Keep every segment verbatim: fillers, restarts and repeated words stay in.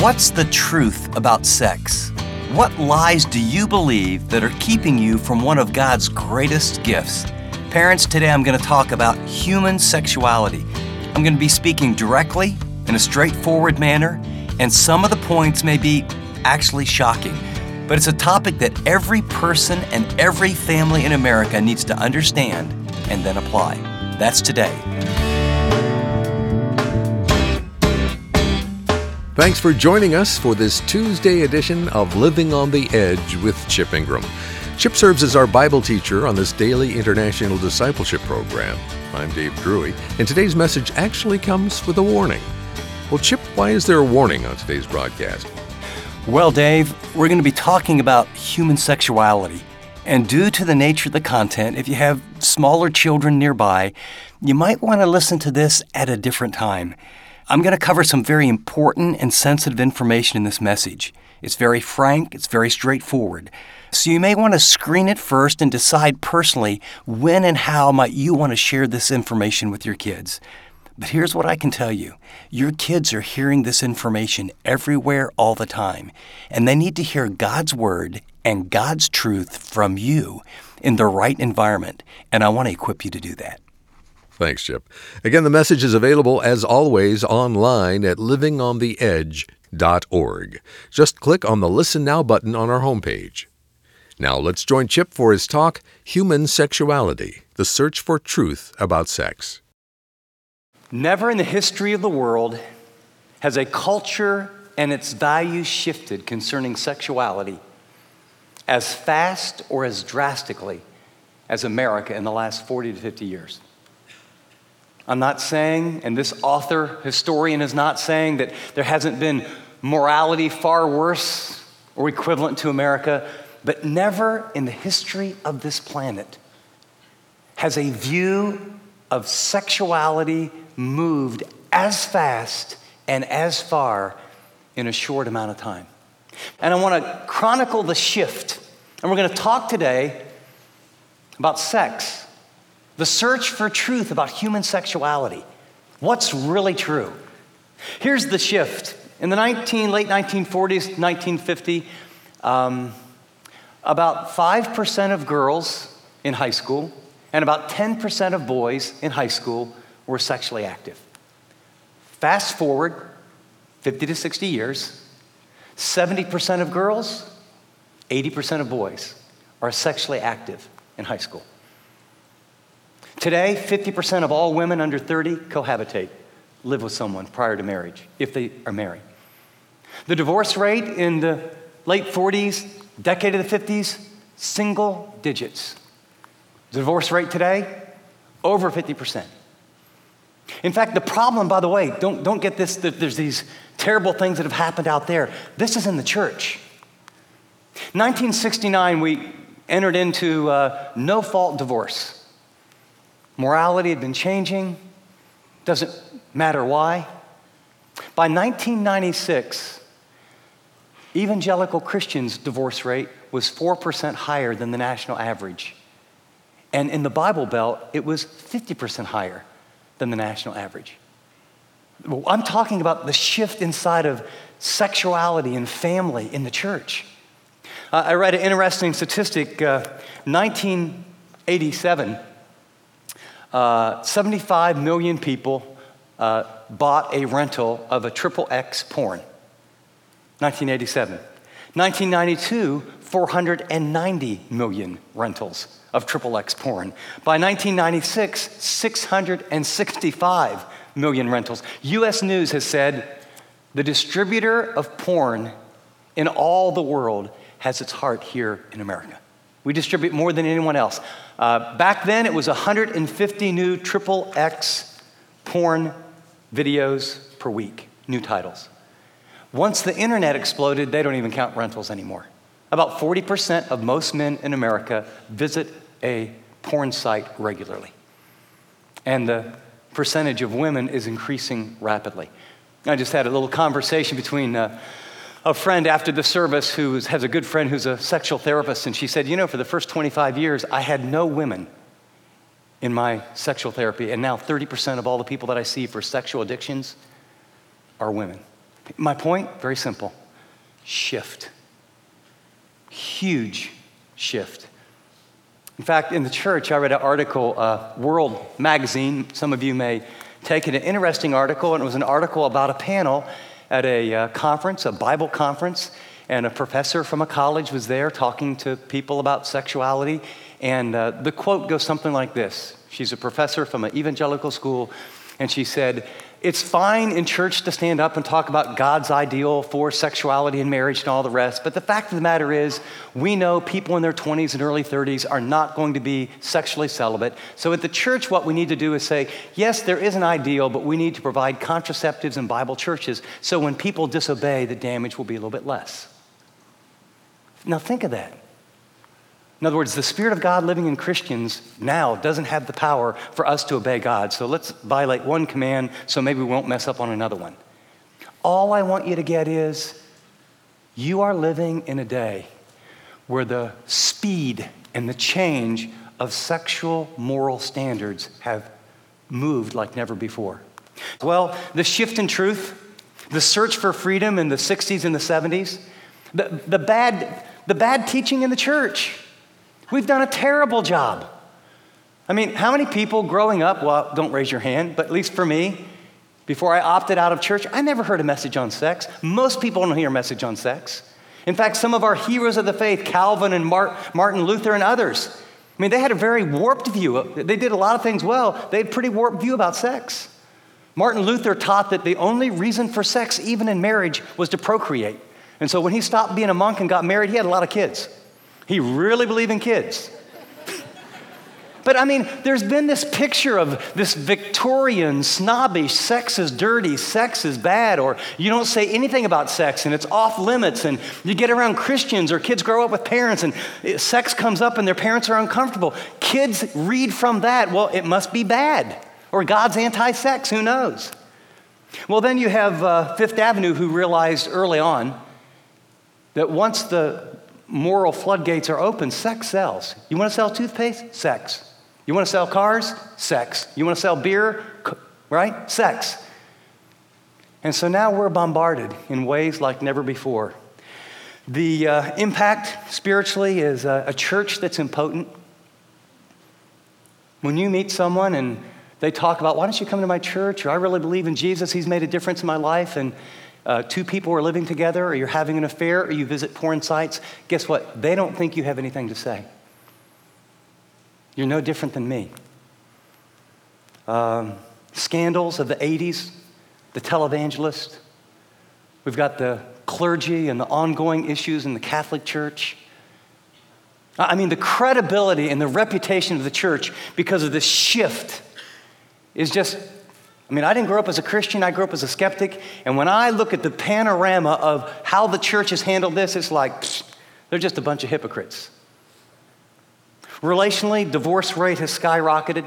What's the truth about sex? What lies do you believe that are keeping you from one of God's greatest gifts? Parents, today I'm going to talk about human sexuality. I'm going to be speaking directly, in a straightforward manner, and some of the points may be actually shocking. But it's a topic that every person and every family in America needs to understand and then apply. That's today. Thanks for joining us for this Tuesday edition of Living on the Edge with Chip Ingram. Chip serves as our Bible teacher on this daily international discipleship program. I'm Dave Drury, and today's message actually comes with a warning. Well, Chip, why is there a warning on today's broadcast? Well, Dave, we're going to be talking about human sexuality. And due to the nature of the content, if you have smaller children nearby, you might want to listen to this at a different time. I'm going to cover some very important and sensitive information in this message. It's very frank, it's very straightforward. So you may want to screen it first and decide personally when and how might you want to share this information with your kids. But here's what I can tell you. Your kids are hearing this information everywhere all the time, and they need to hear God's Word and God's truth from you in the right environment, and I want to equip you to do that. Thanks, Chip. Again, the message is available, as always, online at living on the edge dot org. Just click on the Listen Now button on our homepage. Now let's join Chip for his talk, Human Sexuality, the Search for Truth About Sex. Never in the history of the world has a culture and its values shifted concerning sexuality as fast or as drastically as America in the last forty to fifty years. I'm not saying, and this author, historian is not saying, that there hasn't been morality far worse or equivalent to America, but never in the history of this planet has a view of sexuality moved as fast and as far in a short amount of time. And I want to chronicle the shift. And we're going to talk today about sex, the search for truth about human sexuality. What's really true? Here's the shift. In the nineteen, late nineteen forties, nineteen fifty, um, about five percent of girls in high school and about ten percent of boys in high school were sexually active. Fast forward fifty to sixty years, seventy percent of girls, eighty percent of boys are sexually active in high school. Today, fifty percent of all women under thirty cohabitate, live with someone prior to marriage, if they are married. The divorce rate in the late forties, decade of the fifties, single digits. The divorce rate today, over fifty percent. In fact, the problem, by the way, don't, don't get this, that there's these terrible things that have happened out there. This is in the church. nineteen sixty-nine, we entered into uh, no-fault divorce. Morality had been changing. Doesn't matter why. By nineteen ninety-six, evangelical Christians' divorce rate was four percent higher than the national average. And in the Bible Belt, it was fifty percent higher than the national average. Well, I'm talking about the shift inside of sexuality and family in the church. Uh, I read an interesting statistic. Uh, nineteen eighty-seven, uh, seventy-five million people uh, bought a rental of a triple X porn. nineteen eighty-seven. nineteen ninety-two, four hundred ninety million rentals of triple X porn. By nineteen ninety-six, six hundred sixty-five million rentals. U S News has said the distributor of porn in all the world has its heart here in America. We distribute more than anyone else. Uh, back then, it was one hundred fifty new triple X porn videos per week, new titles. Once the internet exploded, they don't even count rentals anymore. About forty percent of most men in America visit a porn site regularly. And the percentage of women is increasing rapidly. I just had a little conversation between uh, a friend after the service who has a good friend who's a sexual therapist, and she said, you know, for the first twenty-five years, I had no women in my sexual therapy, and now thirty percent of all the people that I see for sexual addictions are women. My point, very simple. Shift. Huge shift. In fact, in the church, I read an article, uh, World Magazine. Some of you may take it, an interesting article, and it was an article about a panel at a uh, conference, a Bible conference, and a professor from a college was there talking to people about sexuality. And uh, the quote goes something like this. She's a professor from an evangelical school, and she said, "It's fine in church to stand up and talk about God's ideal for sexuality and marriage and all the rest, but the fact of the matter is, we know people in their twenties and early thirties are not going to be sexually celibate. So at the church, what we need to do is say, yes, there is an ideal, but we need to provide contraceptives in Bible churches, so when people disobey, the damage will be a little bit less." Now think of that. In other words, the Spirit of God living in Christians now doesn't have the power for us to obey God. So let's violate one command so maybe we won't mess up on another one. All I want you to get is you are living in a day where the speed and the change of sexual moral standards have moved like never before. Well, the shift in truth, the search for freedom in the sixties and the seventies, the, the, bad, the bad teaching in the church. We've done a terrible job. I mean, how many people growing up, well, don't raise your hand, but at least for me, before I opted out of church, I never heard a message on sex. Most people don't hear a message on sex. In fact, some of our heroes of the faith, Calvin and Martin Luther and others, I mean, they had a very warped view. They did a lot of things well. They had a pretty warped view about sex. Martin Luther taught that the only reason for sex, even in marriage, was to procreate. And so when he stopped being a monk and got married, he had a lot of kids. He really believed in kids. But I mean, there's been this picture of this Victorian, snobbish, sex is dirty, sex is bad, or you don't say anything about sex and it's off limits, and you get around Christians or kids grow up with parents and sex comes up and their parents are uncomfortable. Kids read from that, well, it must be bad, or God's anti-sex, who knows? Well, then you have uh, Fifth Avenue, who realized early on that once the moral floodgates are open, sex sells. You want to sell toothpaste? Sex. You want to sell cars? Sex. You want to sell beer? Right? Sex. And so now we're bombarded in ways like never before. The uh, impact spiritually is a, a church that's impotent. When you meet someone and they talk about, why don't you come to my church? Or I really believe in Jesus. He's made a difference in my life. And Uh, two people are living together, or you're having an affair, or you visit porn sites, guess what? They don't think you have anything to say. You're no different than me. Um, scandals of the eighties, the televangelist. We've got the clergy and the ongoing issues in the Catholic Church. I mean, the credibility and the reputation of the church because of this shift is just... I mean, I didn't grow up as a Christian. I grew up as a skeptic. And when I look at the panorama of how the church has handled this, it's like, pfft, they're just a bunch of hypocrites. Relationally, divorce rate has skyrocketed.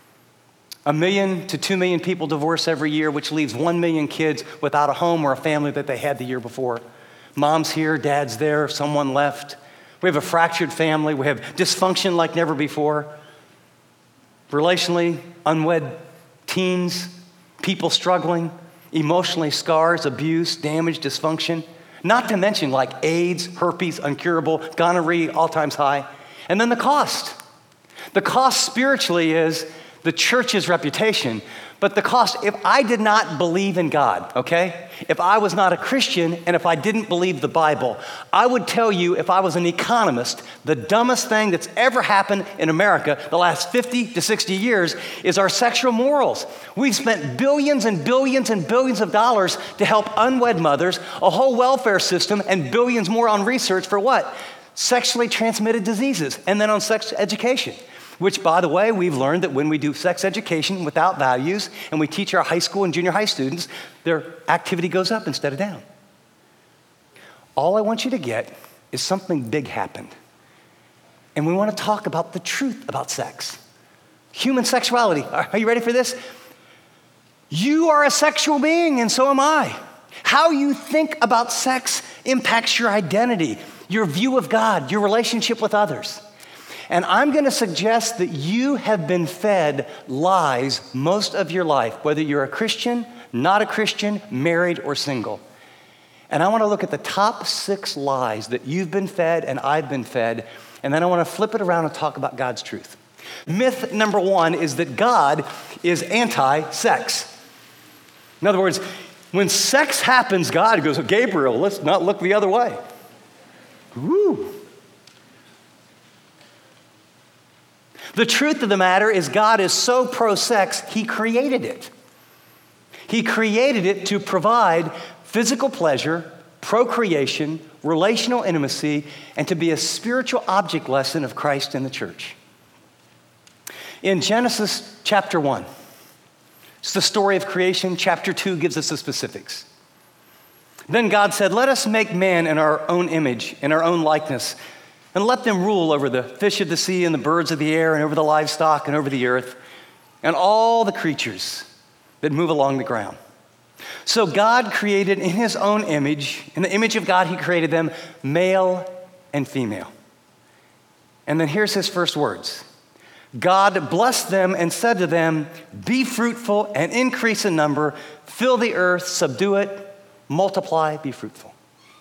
A million to two million people divorce every year, which leaves one million kids without a home or a family that they had the year before. Mom's here, dad's there, someone left. We have a fractured family. We have dysfunction like never before. Relationally, unwed teens, people struggling, emotionally, scars, abuse, damage, dysfunction. Not to mention like AIDS, herpes, incurable, gonorrhea, all times high. And then the cost. The cost spiritually is the church's reputation. But the cost, if I did not believe in God, okay? If I was not a Christian and if I didn't believe the Bible, I would tell you, if I was an economist, the dumbest thing that's ever happened in America the last fifty to sixty years is our sexual morals. We've spent billions and billions and billions of dollars to help unwed mothers, a whole welfare system, and billions more on research for what? Sexually transmitted diseases, and then on sex education. Which, by the way, we've learned that when we do sex education without values and we teach our high school and junior high students, their activity goes up instead of down. All I want you to get is something big happened. And we want to talk about the truth about sex. Human sexuality. Are you ready for this? You are a sexual being, and so am I. How you think about sex impacts your identity, your view of God, your relationship with others. And I'm going to suggest that you have been fed lies most of your life, whether you're a Christian, not a Christian, married, or single. And I want to look at the top six lies that you've been fed and I've been fed, and then I want to flip it around and talk about God's truth. Myth number one is that God is anti-sex. In other words, when sex happens, God goes, Gabriel, let's not look the other way. Woo. The truth of the matter is God is so pro-sex, he created it. He created it to provide physical pleasure, procreation, relational intimacy, and to be a spiritual object lesson of Christ in the church. In Genesis chapter one, it's the story of creation. Chapter two gives us the specifics. Then God said, let us make man in our own image, in our own likeness, and let them rule over the fish of the sea and the birds of the air and over the livestock and over the earth and all the creatures that move along the ground. So God created in his own image, in the image of God, he created them male and female. And then here's his first words. God blessed them and said to them, be fruitful and increase in number, fill the earth, subdue it, multiply, be fruitful.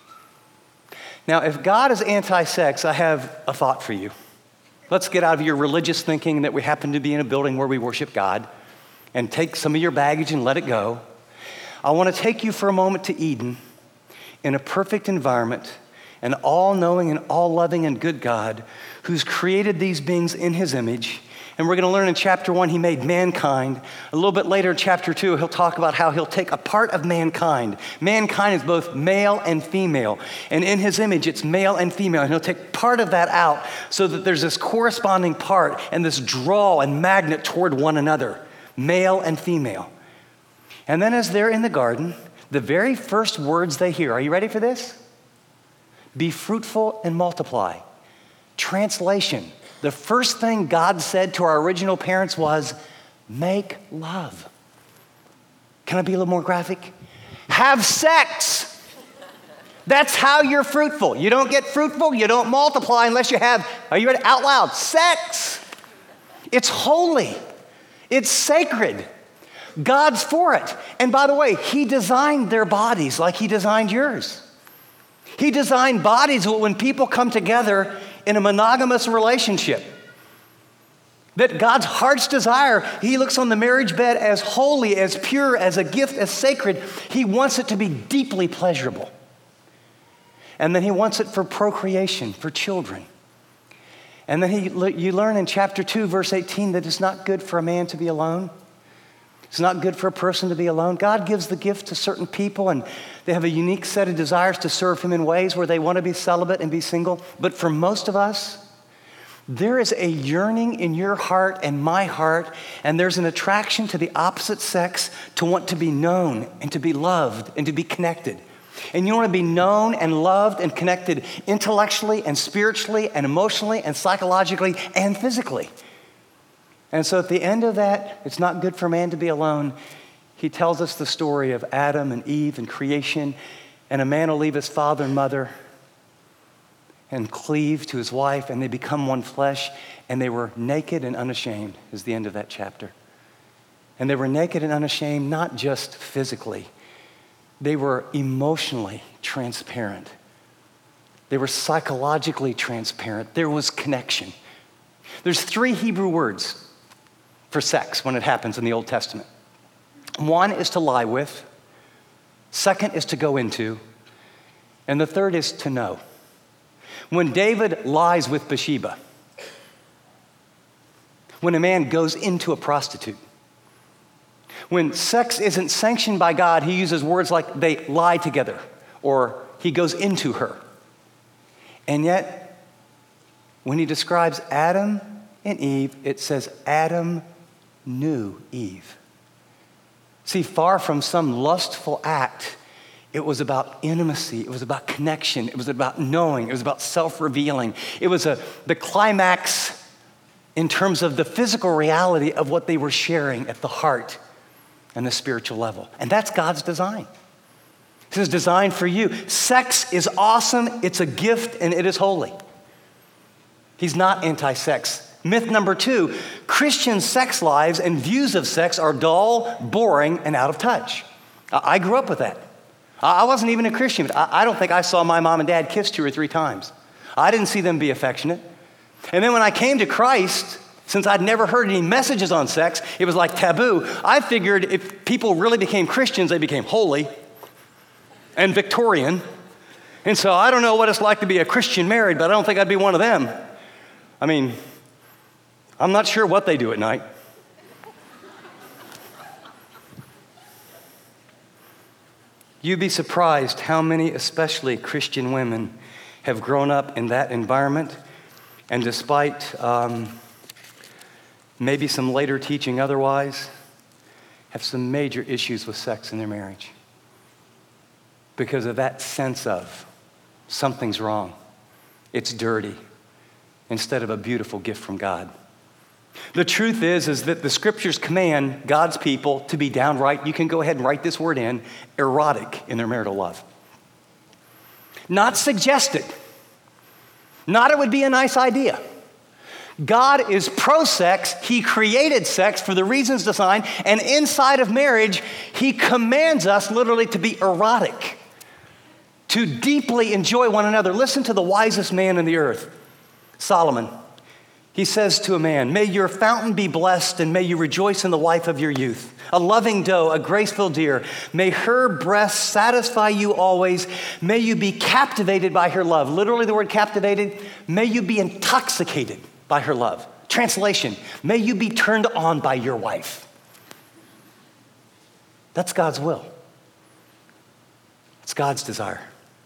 Now, if God is anti-sex, I have a thought for you. Let's get out of your religious thinking that we happen to be in a building where we worship God and take some of your baggage and let it go. I want to take you for a moment to Eden in a perfect environment, an all-knowing and all-loving and good God who's created these beings in his image. And we're going to learn in chapter one, he made mankind. A little bit later in chapter two, he'll talk about how he'll take a part of mankind. Mankind is both male and female. And in his image, it's male and female. And he'll take part of that out so that there's this corresponding part and this draw and magnet toward one another, male and female. And then as they're in the garden, the very first words they hear, are you ready for this? Be fruitful and multiply. Translation, the first thing God said to our original parents was, make love. Can I be a little more graphic? Have sex. That's how you're fruitful. You don't get fruitful, you don't multiply unless you have, are you ready? Out loud, sex. It's holy. It's sacred. God's for it. And by the way, he designed their bodies like he designed yours. He designed bodies when people come together in a monogamous relationship. That God's heart's desire, he looks on the marriage bed as holy, as pure, as a gift, as sacred. He wants it to be deeply pleasurable. And then he wants it for procreation, for children. And then he, you learn in chapter two, verse eighteen, that it's not good for a man to be alone. It's not good for a person to be alone. God gives the gift to certain people, and they have a unique set of desires to serve him in ways where they want to be celibate and be single. But for most of us, there is a yearning in your heart and my heart, and there's an attraction to the opposite sex to want to be known and to be loved and to be connected. And you want to be known and loved and connected intellectually and spiritually and emotionally and psychologically and physically. And so at the end of that, it's not good for man to be alone. He tells us the story of Adam and Eve and creation, and a man will leave his father and mother and cleave to his wife, and they become one flesh, and they were naked and unashamed, is the end of that chapter. And they were naked and unashamed, not just physically. They were emotionally transparent. They were psychologically transparent. There was connection. There's three Hebrew words for sex when it happens in the Old Testament. One is to lie with, second is to go into, and the third is to know. When David lies with Bathsheba, when a man goes into a prostitute, when sex isn't sanctioned by God, he uses words like they lie together or he goes into her. And yet, when he describes Adam and Eve, it says Adam knew Eve. See, far from some lustful act, it was about intimacy. It was about connection. It was about knowing. It was about self-revealing. It was a, the climax in terms of the physical reality of what they were sharing at the heart and the spiritual level. And that's God's design. This is designed for you. Sex is awesome. It's a gift, and it is holy. He's not anti-sex. Myth number two, Christian sex lives and views of sex are dull, boring, and out of touch. I grew up with that. I wasn't even a Christian, but I don't think I saw my mom and dad kiss two or three times. I didn't see them be affectionate. And then when I came to Christ, since I'd never heard any messages on sex, it was like taboo. I figured if people really became Christians, they became holy and Victorian. And so I don't know what it's like to be a Christian married, but I don't think I'd be one of them. I mean, I'm not sure what they do at night. You'd be surprised how many, especially Christian women, have grown up in that environment, and despite um, maybe some later teaching otherwise, have some major issues with sex in their marriage because of that sense of something's wrong, it's dirty, instead of a beautiful gift from God. The truth is, is that the scriptures command God's people to be downright, you can go ahead and write this word in, erotic in their marital love. Not suggested. Not it would be a nice idea. God is pro-sex. He created sex for the reasons designed, and inside of marriage, he commands us literally to be erotic, to deeply enjoy one another. Listen to the wisest man in the earth, Solomon. He says to a man, may your fountain be blessed and may you rejoice in the wife of your youth. A loving doe, a graceful deer. May her breasts satisfy you always. May you be captivated by her love. Literally the word captivated, may you be intoxicated by her love. Translation, may you be turned on by your wife. That's God's will. It's God's desire.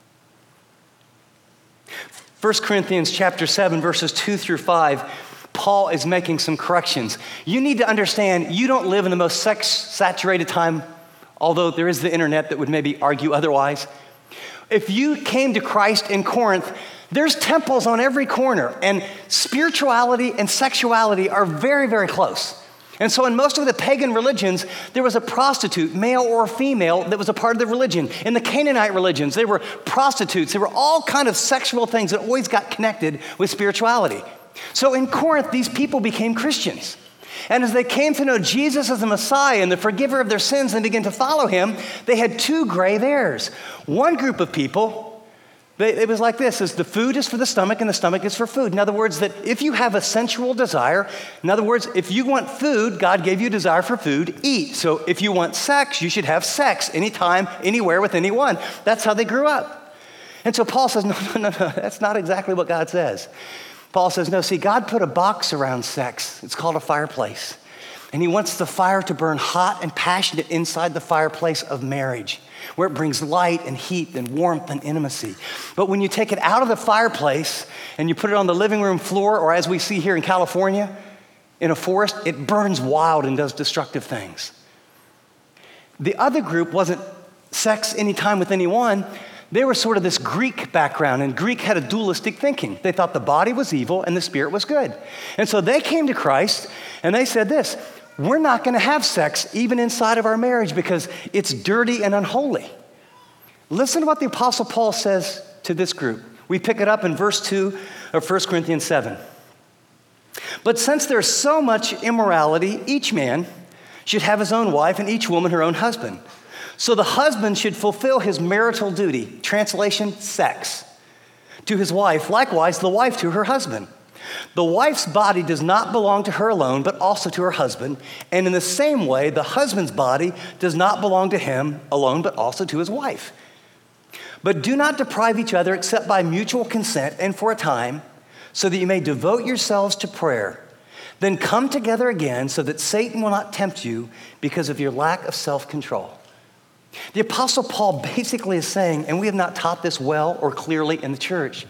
First Corinthians chapter seven, verses two through five, Paul is making some corrections. You need to understand, you don't live in the most sex-saturated time, although there is the internet that would maybe argue otherwise. If you came to Christ in Corinth, there's temples on every corner, and spirituality and sexuality are very, very close. And so in most of the pagan religions, there was a prostitute, male or female, that was a part of the religion. In the Canaanite religions, there were prostitutes. There were all kind of sexual things that always got connected with spirituality. So in Corinth, these people became Christians. And as they came to know Jesus as the Messiah and the forgiver of their sins and began to follow him, they had two grave areas. One group of people, They, it was like this, is the food is for the stomach and the stomach is for food. In other words, that if you have a sensual desire, in other words, if you want food, God gave you a desire for food, eat. So if you want sex, you should have sex anytime, anywhere with anyone. That's how they grew up. And so Paul says, no, no, no, no, that's not exactly what God says. Paul says, no, see, God put a box around sex. It's called a fireplace. And he wants the fire to burn hot and passionate inside the fireplace of marriage, where it brings light and heat and warmth and intimacy. But when you take it out of the fireplace and you put it on the living room floor, or as we see here in California, in a forest, it burns wild and does destructive things. The other group wasn't sex anytime with anyone. They were sort of this Greek background, and Greek had a dualistic thinking. They thought the body was evil and the spirit was good. And so they came to Christ and they said this, we're not going to have sex even inside of our marriage because it's dirty and unholy. Listen to what the Apostle Paul says to this group. We pick it up in verse two of First Corinthians seven. But since there's so much immorality, each man should have his own wife and each woman her own husband. So the husband should fulfill his marital duty, translation, sex, to his wife, likewise the wife to her husband. The wife's body does not belong to her alone, but also to her husband. And in the same way, the husband's body does not belong to him alone, but also to his wife. But do not deprive each other except by mutual consent and for a time, so that you may devote yourselves to prayer. Then come together again so that Satan will not tempt you because of your lack of self-control. The Apostle Paul basically is saying, and we have not taught this well or clearly in the church,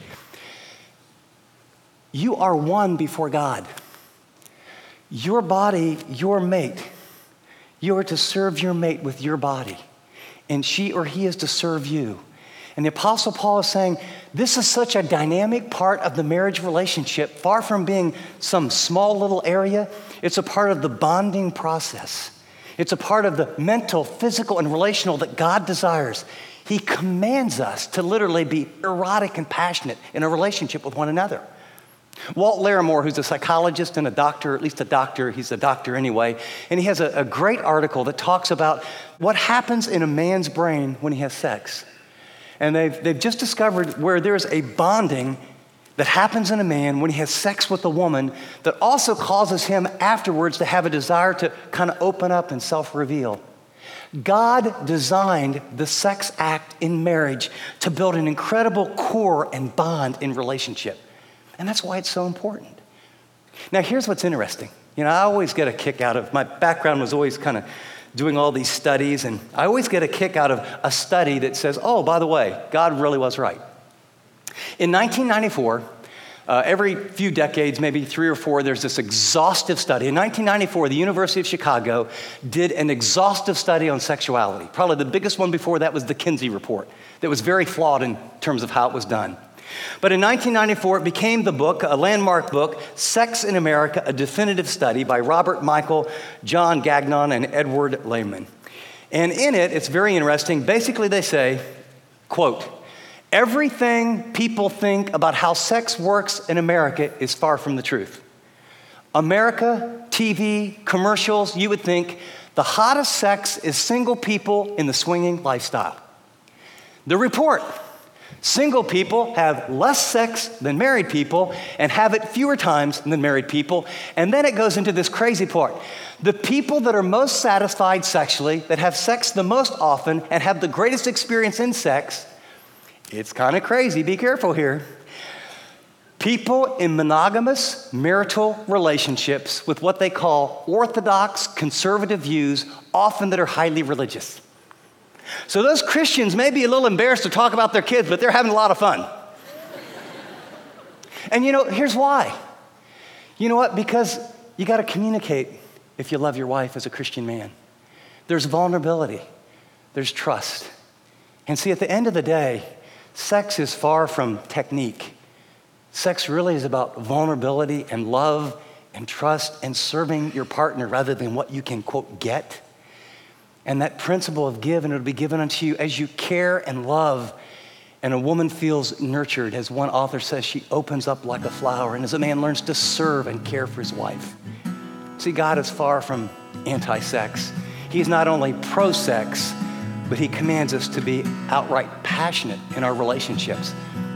you are one before God. Your body, your mate. You are to serve your mate with your body. And she or he is to serve you. And the Apostle Paul is saying, this is such a dynamic part of the marriage relationship, far from being some small little area. It's a part of the bonding process. It's a part of the mental, physical, and relational that God desires. He commands us to literally be erotic and passionate in a relationship with one another. Walt Larimore, who's a psychologist and a doctor, at least a doctor, he's a doctor anyway, and he has a, a great article that talks about what happens in a man's brain when he has sex. And they've, they've just discovered where there's a bonding that happens in a man when he has sex with a woman that also causes him afterwards to have a desire to kind of open up and self-reveal. God designed the sex act in marriage to build an incredible core and bond in relationship. And that's why it's so important. Now, here's what's interesting. You know, I always get a kick out of, my background was always kind of doing all these studies, and I always get a kick out of a study that says, oh, by the way, God really was right. In nineteen ninety-four, uh, every few decades, maybe three or four, there's this exhaustive study. In nineteen ninety-four, the University of Chicago did an exhaustive study on sexuality. Probably the biggest one before that was the Kinsey Report, that was very flawed in terms of how it was done. But in nineteen ninety-four, it became the book, a landmark book, Sex in America, a Definitive Study by Robert Michael, John Gagnon, and Edward Lehman. And in it, it's very interesting. Basically, they say, quote, everything people think about how sex works in America is far from the truth. America, T V, commercials, you would think the hottest sex is single people in the swinging lifestyle. The report, single people have less sex than married people and have it fewer times than married people. And then it goes into this crazy part. The people that are most satisfied sexually, that have sex the most often and have the greatest experience in sex, it's kind of crazy, be careful here. People in monogamous marital relationships with what they call orthodox conservative views, often that are highly religious. So those Christians may be a little embarrassed to talk about their kids, but they're having a lot of fun. And you know, here's why. You know what? Because you got to communicate if you love your wife as a Christian man. There's vulnerability. There's trust. And see, at the end of the day, sex is far from technique. Sex really is about vulnerability and love and trust and serving your partner rather than what you can, quote, get. And that principle of give and it'll be given unto you as you care and love. And a woman feels nurtured. As one author says, she opens up like a flower. And as a man learns to serve and care for his wife. See, God is far from anti-sex. He's not only pro-sex, but he commands us to be outright passionate in our relationships.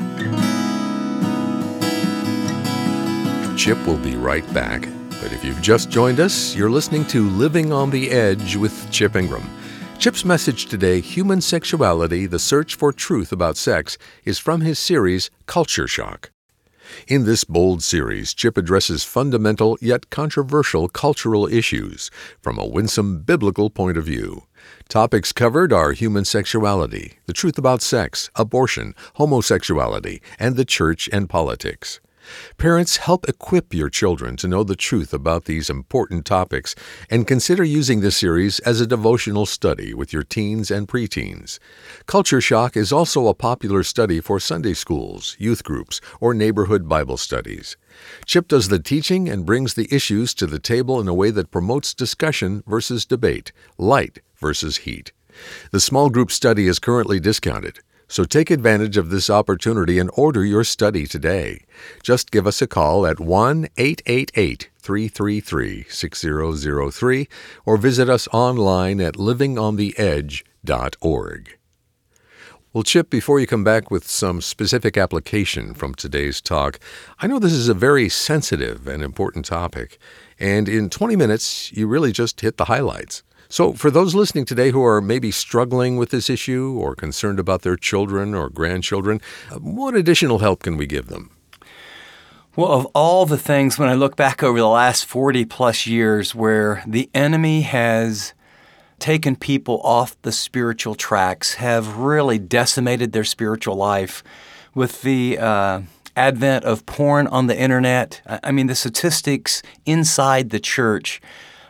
Chip will be right back. But if you've just joined us, you're listening to Living on the Edge with Chip Ingram. Chip's message today, Human Sexuality, the Search for Truth About Sex, is from his series, Culture Shock. In this bold series, Chip addresses fundamental yet controversial cultural issues from a winsome biblical point of view. Topics covered are human sexuality, the truth about sex, abortion, homosexuality, and the church and politics. Parents, help equip your children to know the truth about these important topics and consider using this series as a devotional study with your teens and preteens. Culture Shock is also a popular study for Sunday schools, youth groups, or neighborhood Bible studies. Chip does the teaching and brings the issues to the table in a way that promotes discussion versus debate, light versus heat. The small group study is currently discounted. So take advantage of this opportunity and order your study today. Just give us a call at one eight eight eight, three three three, six zero zero three or visit us online at living on the edge dot org. Well, Chip, before you come back with some specific application from today's talk, I know this is a very sensitive and important topic, and in twenty minutes, you really just hit the highlights. So for those listening today who are maybe struggling with this issue or concerned about their children or grandchildren, what additional help can we give them? Well, of all the things, when I look back over the last forty plus years where the enemy has taken people off the spiritual tracks, have really decimated their spiritual life with the uh, advent of porn on the internet, I mean, the statistics inside the church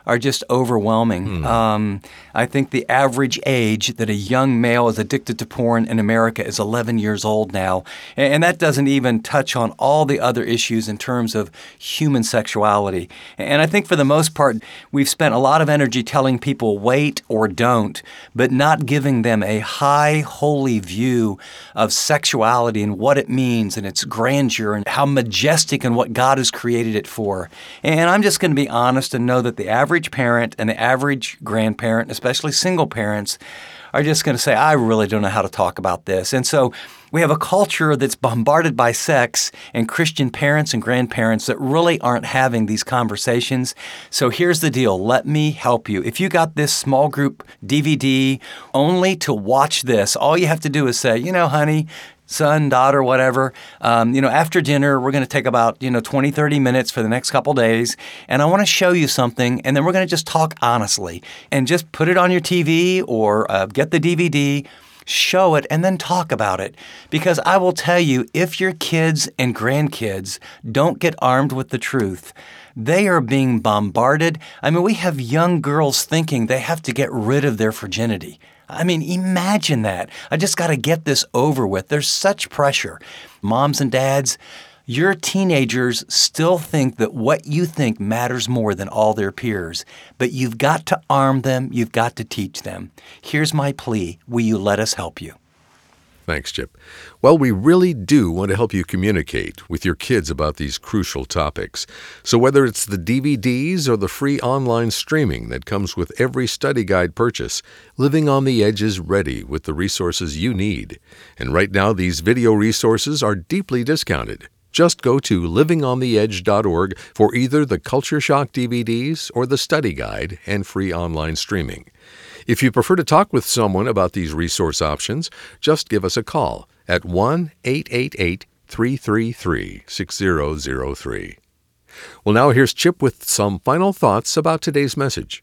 are just overwhelming. Hmm. Um, I think the average age that a young male is addicted to porn in America is eleven years old now. And, and that doesn't even touch on all the other issues in terms of human sexuality. And I think for the most part, we've spent a lot of energy telling people wait or don't, but not giving them a high, holy view of sexuality and what it means and its grandeur and how majestic and what God has created it for. And I'm just going to be honest and know that the average parent and the average grandparent, especially single parents, are just going to say, I really don't know how to talk about this. And so we have a culture that's bombarded by sex and Christian parents and grandparents that really aren't having these conversations. So here's the deal. Let me help you. If you got this small group D V D only to watch this, all you have to do is say, you know, honey, son, daughter, whatever, um, you know, after dinner, we're going to take about, you know, twenty, thirty minutes for the next couple days, and I want to show you something, and then we're going to just talk honestly, and just put it on your T V or uh, get the D V D, show it, and then talk about it. Because I will tell you, if your kids and grandkids don't get armed with the truth, they are being bombarded. I mean, we have young girls thinking they have to get rid of their virginity. I mean, imagine that. I just got to get this over with. There's such pressure. Moms and dads, your teenagers still think that what you think matters more than all their peers. But you've got to arm them. You've got to teach them. Here's my plea. Will you let us help you? Thanks, Chip. Well, we really do want to help you communicate with your kids about these crucial topics. So whether it's the D V Ds or the free online streaming that comes with every study guide purchase, Living on the Edge is ready with the resources you need. And right now, these video resources are deeply discounted. Just go to living on the edge dot org for either the Culture Shock D V Ds or the study guide and free online streaming. If you prefer to talk with someone about these resource options, just give us a call at one eight eight eight, three three three, six zero zero three. Well, now here's Chip with some final thoughts about today's message.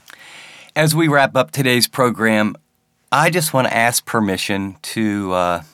As we wrap up today's program, I just want to ask permission to uh,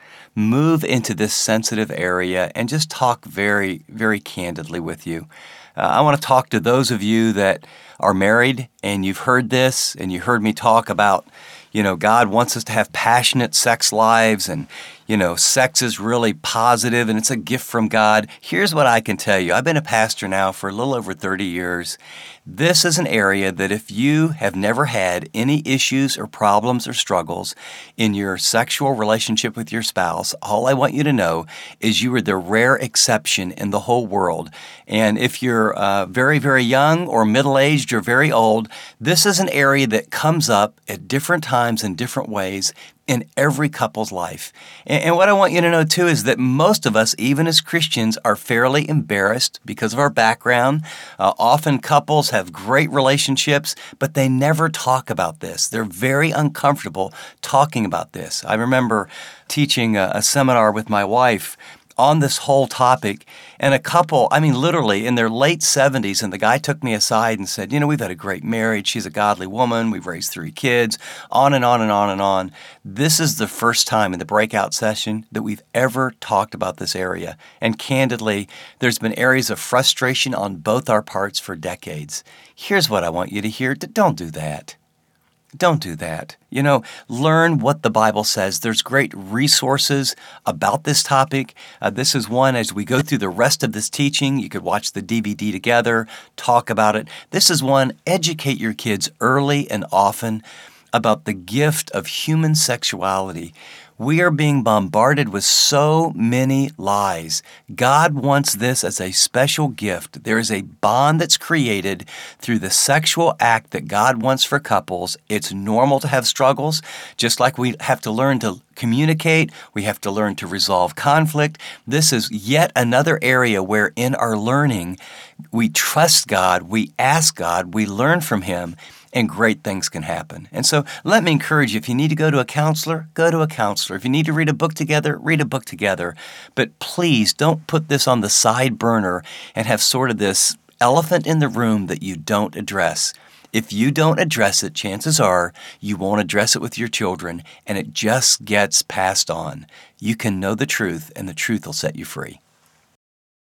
move into this sensitive area and just talk very, very candidly with you. Uh, I want to talk to those of you that are married and you've heard this and you heard me talk about, you know, God wants us to have passionate sex lives and, you know, sex is really positive and it's a gift from God. Here's what I can tell you. I've been a pastor now for a little over thirty years. This is an area that if you have never had any issues or problems or struggles in your sexual relationship with your spouse, all I want you to know is you are the rare exception in the whole world. And if you're uh, very, very young or middle-aged or very old, this is an area that comes up at different times in different ways in every couple's life. And, and what I want you to know, too, is that most of us, even as Christians, are fairly embarrassed because of our background. Uh, often couples have great relationships, but they never talk about this. They're very uncomfortable talking about this. I remember teaching a, a seminar with my wife on this whole topic, and a couple, I mean, literally in their late seventies, and the guy took me aside and said, you know, we've had a great marriage. She's a godly woman. We've raised three kids, on and on and on and on. This is the first time in the breakout session that we've ever talked about this area. And candidly, there's been areas of frustration on both our parts for decades. Here's what I want you to hear. Don't do that. Don't do that. You know, learn what the Bible says. There's great resources about this topic. Uh, this is one, as we go through the rest of this teaching, you could watch the D V D together, talk about it. This is one, educate your kids early and often about the gift of human sexuality. We are being bombarded with so many lies. God wants this as a special gift. There is a bond that's created through the sexual act that God wants for couples. It's normal to have struggles, just like we have to learn to communicate. We have to learn to resolve conflict. This is yet another area where in our learning, we trust God, we ask God, we learn from Him, and great things can happen. And so let me encourage you, if you need to go to a counselor, go to a counselor. If you need to read a book together, read a book together. But please don't put this on the side burner and have sort of this elephant in the room that you don't address. If you don't address it, chances are you won't address it with your children, and it just gets passed on. You can know the truth, and the truth will set you free.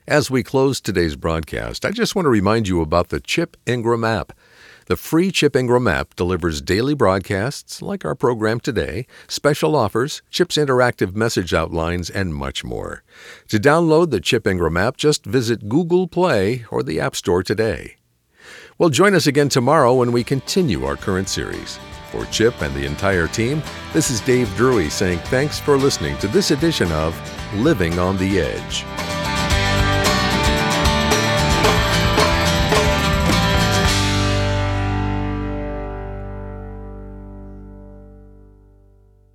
As we close today's broadcast, I just want to remind you about the Chip Ingram app. The free Chip Ingram app delivers daily broadcasts, like our program today, special offers, Chip's interactive message outlines, and much more. To download the Chip Ingram app, just visit Google Play or the App Store today. Well, join us again tomorrow when we continue our current series. For Chip and the entire team, this is Dave Drury saying thanks for listening to this edition of Living on the Edge.